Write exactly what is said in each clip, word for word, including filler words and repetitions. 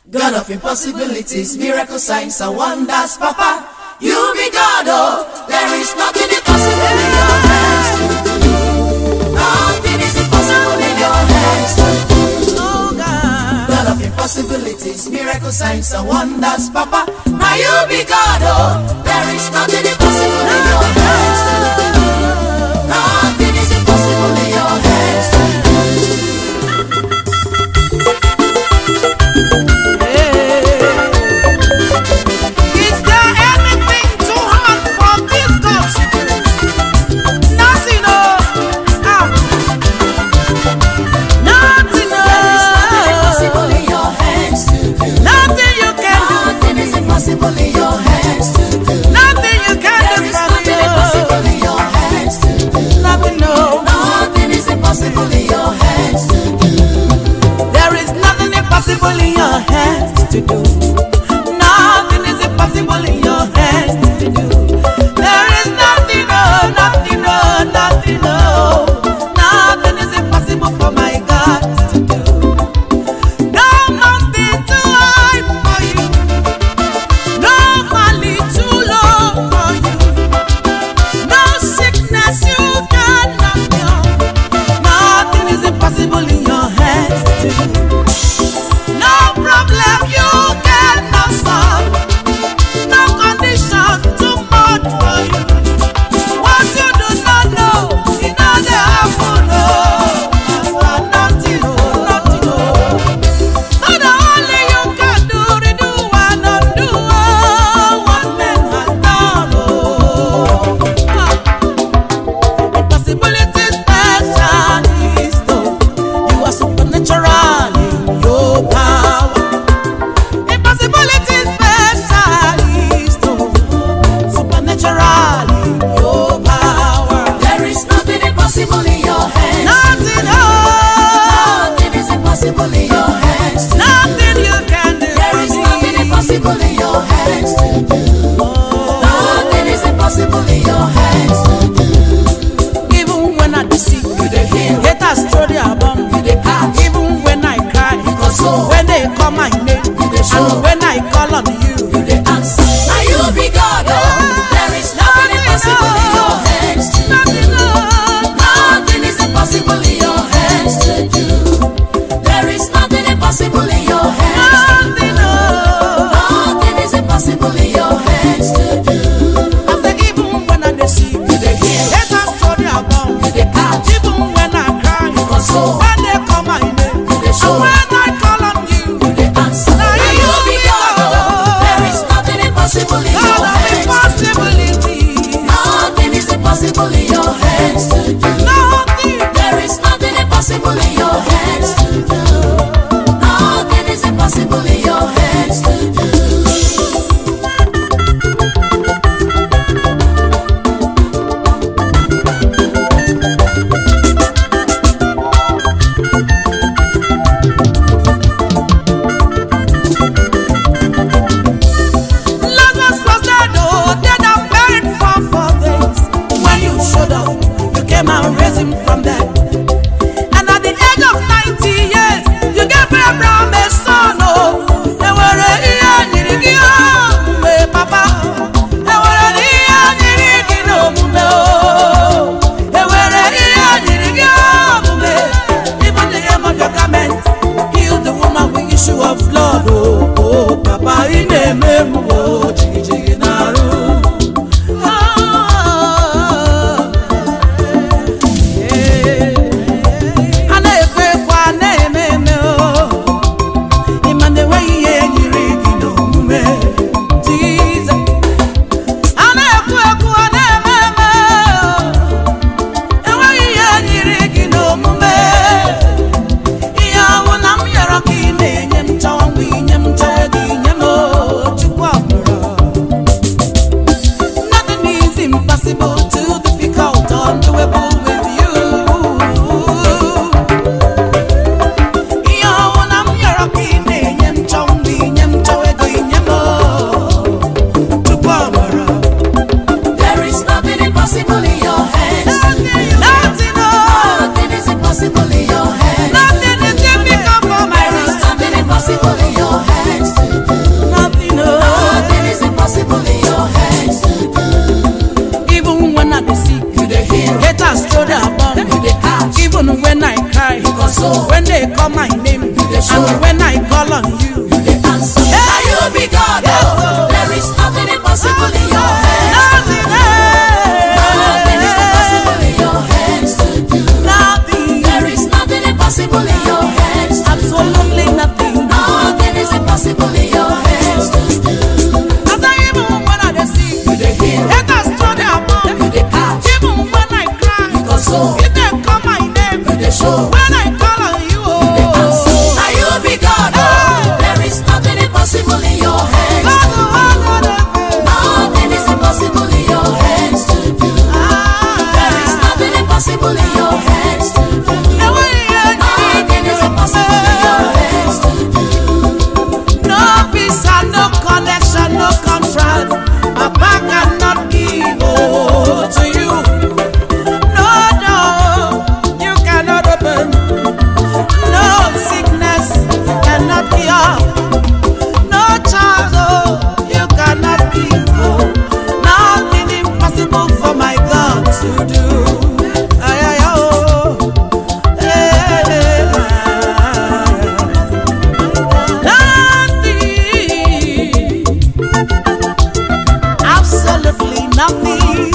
God of impossibilities, miracle signs and wonders, Papa. You be God, oh, there is nothing impossible in your hands to do. Nothing is impossible in your hands to do. Oh God, God of impossibilities, miracle signs and wonders, Papa. Now you be God, oh, there is nothing impossible in your hands to do. Nothing is impossible in your hands to do. impossible in your hands. their bomb. You dey catch. Even when I cry, Because so. when they call my name, dey show. and when I call on you, You dey answer. Now you be God, oh. There is nothing impossible in your hands. nothing, Nothing is impossible in your hands to do. nothing, There is nothing impossible in your hands to do. absolutely nothing. Nothing is impossible in your hands to do. As I even when I dey sick, You dey heal. haters throw their bomb. You dey catch. Even when I cry, Because so. if they call my name, You dey show. when I call on you, oh, Now you be God, oh. There is nothing impossible in your hands. God, oh, God, oh, Nothing is impossible in your hands to do. There is nothing impossible in your hands to do. Nothing is impossible in your hands to do. no visa, no connection, no contract. Papa cannot give oh, to you. No door you cannot open. No sickness cannot cure. No child oh, you cannot give. Oh. Nothing impossible for my God to do. Ay, ay, oh. Eh, eh, ah. Nothing, absolutely nothing.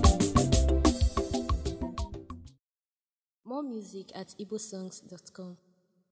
More music at igbosongs dot com.